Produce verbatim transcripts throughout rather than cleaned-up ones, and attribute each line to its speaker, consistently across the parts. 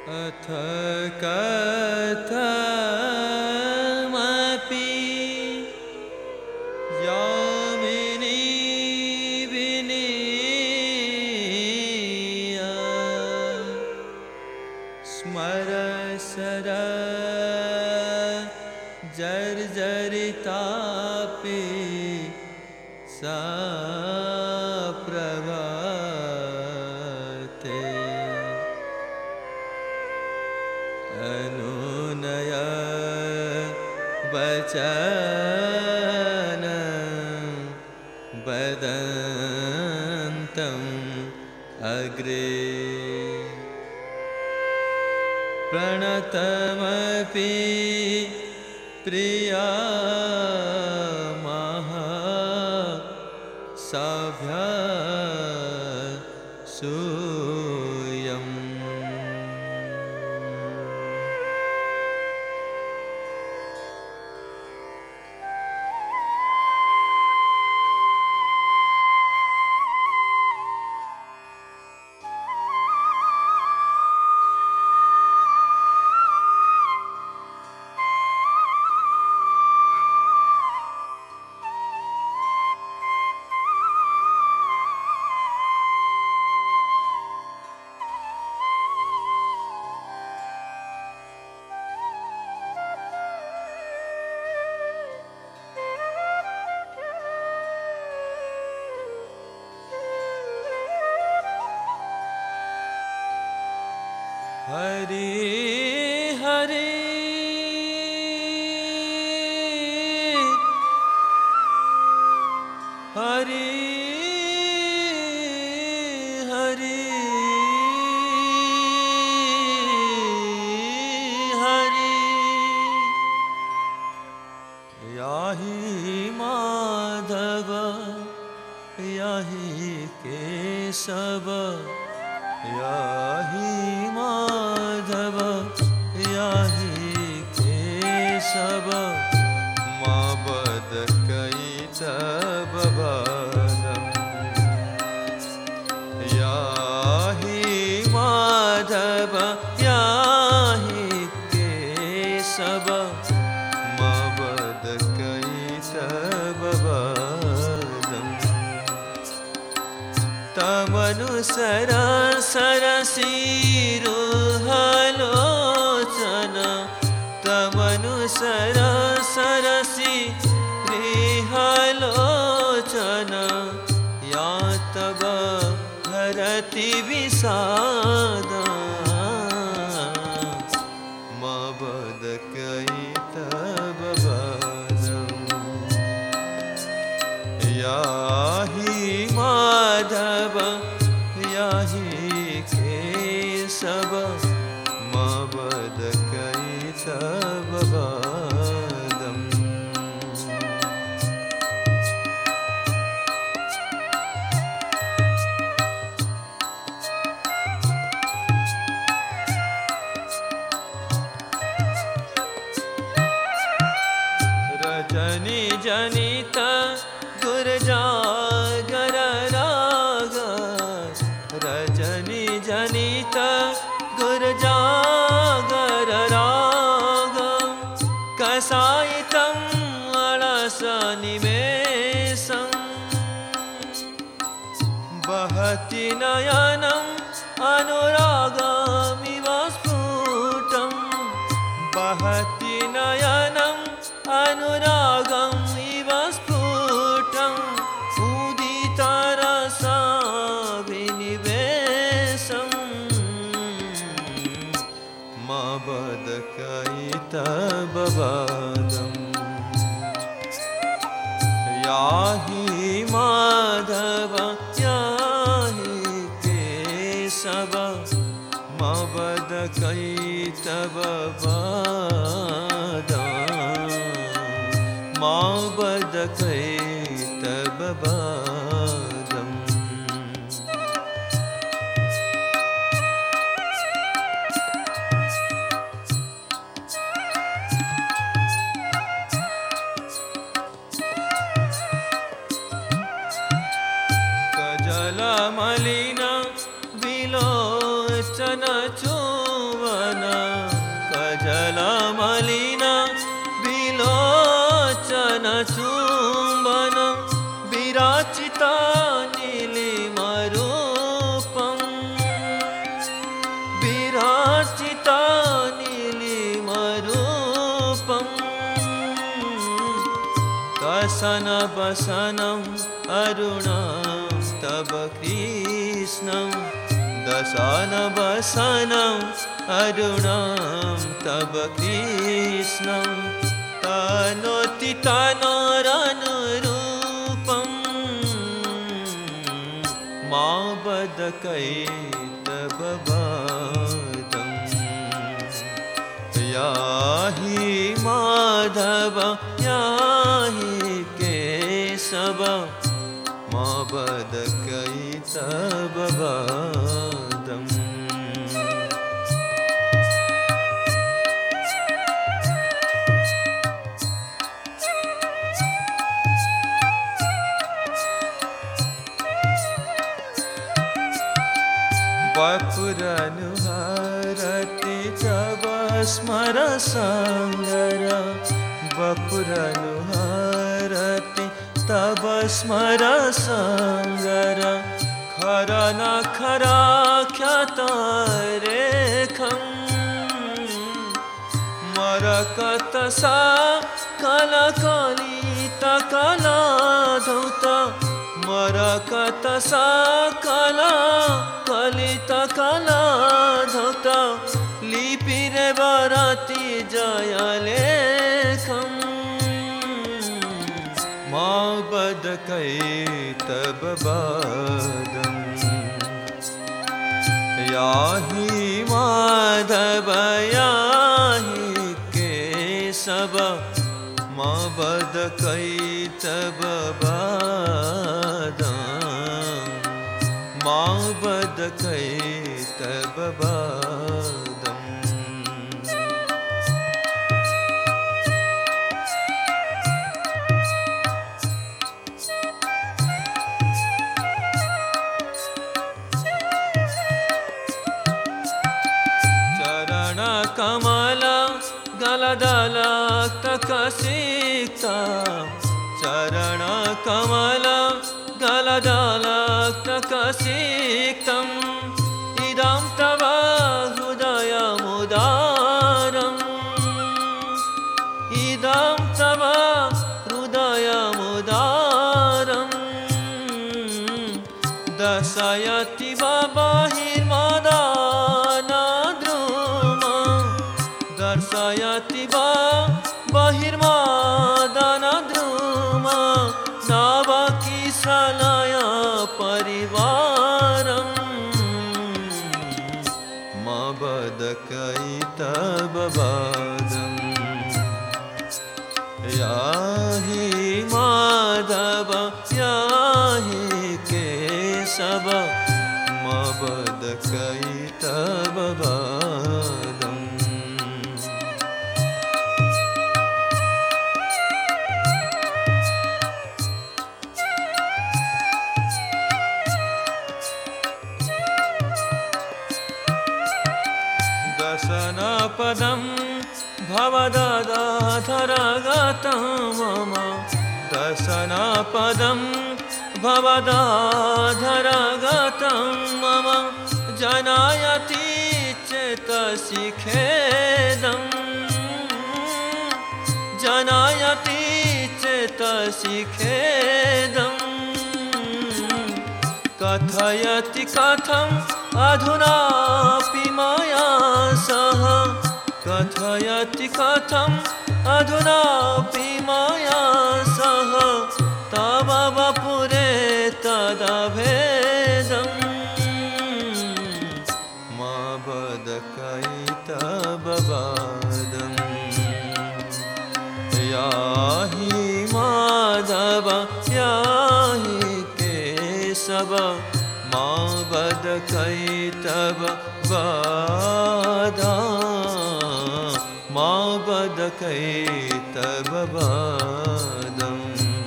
Speaker 1: अथ कथमपि यामिनी विनीय स्मरसर जर्जरितापि सा प्रभाते अनुनय वचन वदन्तम् अग्रे प्रणतमपि प्रिया सभ्य सूयम् हरि हरि हरि हरि हरि याहि माधव याहि केशव याहि माधव याहि केशव मा बद कैतव बालम् याहि माधव याहि केशव मा बद कैतव बालम् तमनुसर सरसीरुहलोचन तमनुसर सरसीरुहलोचन या तव हरति विषादा मा बद कैतव बालम् याहि माधव याहि केशव मा बद कैतव बालम् रजनी जनित दुर्जागर राग रजनी जनित दुर्जागर राग कसायितम् अलसनिमेषम् बहति नयनम् अनुरागमिव स्फुटम् बहति नयनम् अनुरागम् इव स्फुटम् उदितरसाभिनिवेशम् मा बद कैतव बालम् याहि माधव याहि केशव मा बद कैतव बालम् मा बद कैतव बालम् कजल मलिन विलोचन चुवन वसनं अरुणं तव कृष्णं दशानवसनं अरुणं तव कृष्णं तनोति तनोरनुरूपं मा वद कैतववादम् याहि माधव याहि केशव मा वद कैतववादम् वपुरनुहरति तव स्मरसङ्गर वपुरनुहरति तव स्मरसङ्गर खरनखराख्यतरेखं मरकतसा कलकलितकलाधौत मरकतसा कला कलितकलाधौत लिपिरे वरति जयलेखं मा वद कैतववादम् याहि माधव याहि केशव मा वद कैतववादम् मा वद कैतववादम् चरणकमल गलदलक्तकसिक्ता चरणकमल गलदलक्तकसिक्तम् इदं तव हृदयमुदारम् इदं तव हृदयमुदारम् दशयति वा बहिर्मदानद्रुमं दर्शयति वा बहिर्मदानद्रुमं नवकिशलय परिवारम् मा वद कैतववादम् याहि माधव याहि केशव मा वद कैतववादम् दशनपदं भवददाधरगतं मम दशनपदं भवददाधरगतं मम जनायति चेतसि खेदं जनायति चेतसि खेदं कथयति कथम् अधुनापि मया सह कथयति कथम् अधुनापि मया सह तव वपुरे तदभेदम् मा वद कैतववादम् याहि माधव याहि केशव मा वद कैतववादम् मा वद कैतववादम्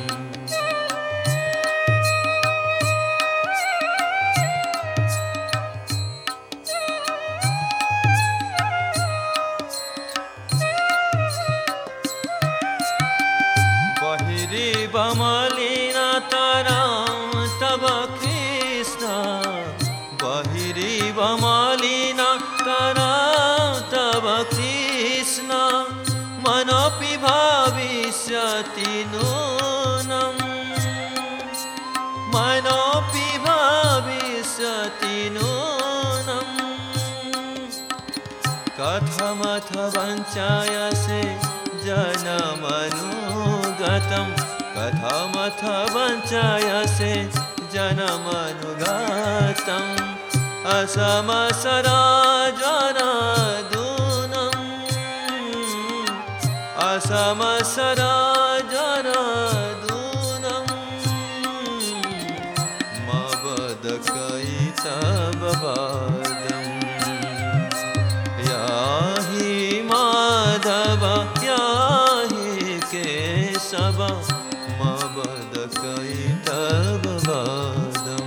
Speaker 1: बहिरिव मलिनतरं तव कृष्ण बहिरिव मलिनतरं तव कृष्ण मनोऽपि भविष्यति कथमथ वञ्चायसे जनमनुगतं कथमथ वञ्चायसे जनमनुगतम् असमसराजनदूनम् असमसराजनदूनम् मा वद कैतव वादम् याहि माधव याहि केशव मा वद कैतव वादम्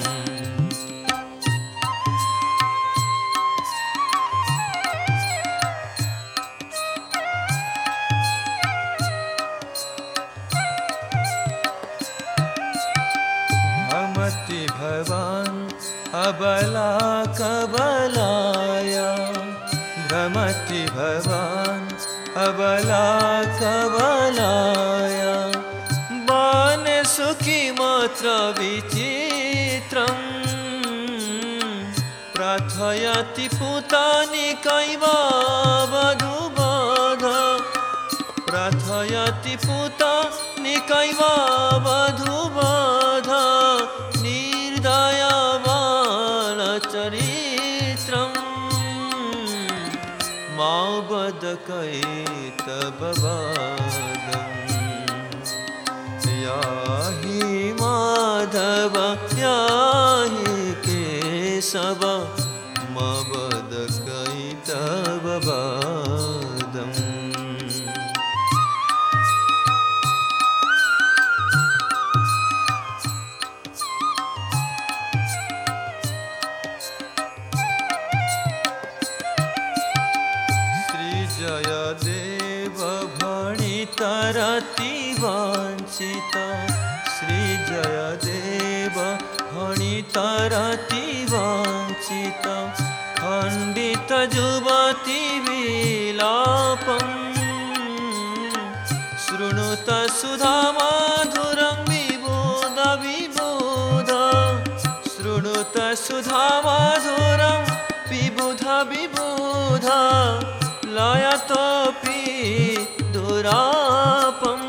Speaker 1: भ्रमति भवान् अबला कबलाय भ्रमति भवान् अबला कबलाय बाने सुखी मात्र विचित्रम् प्रार्थयति पुतानि कैव वधूवधा प्रार्थयति पुतानि कैव वधूवधा निर्दयबालचरित्रम् मा वद कैतव वादम् याहि माधव याहि केशव मा वद कैतव वादम् जयदेव भणितरति वाञ्छित श्री जयदेव भणितरति वाञ्छित खण्डित युवती विलापम् शृणुत सुधा माधुरं विबोध विबोध शृणुत सुधा माधुरं विबोध विबोध लयतोऽपि दुरापम्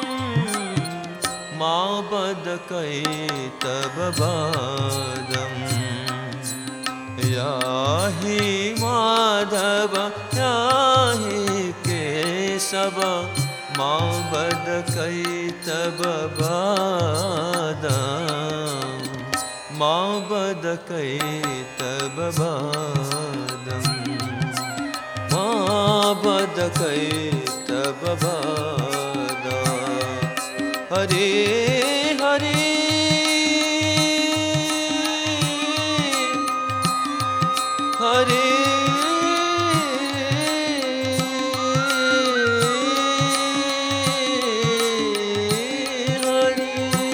Speaker 1: मा वद कैतव वादम् याहि माधव याहि केशव मा वद कैतव वादम् मा वद कैतव वादम् मा वद कैतव वादम् हरे हरे हरे हरे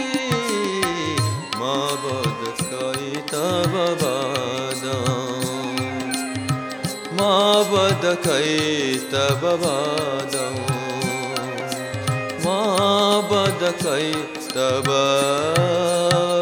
Speaker 1: मा वद कैतव वादम् मा वद कैतव वादम् मा वद कैतव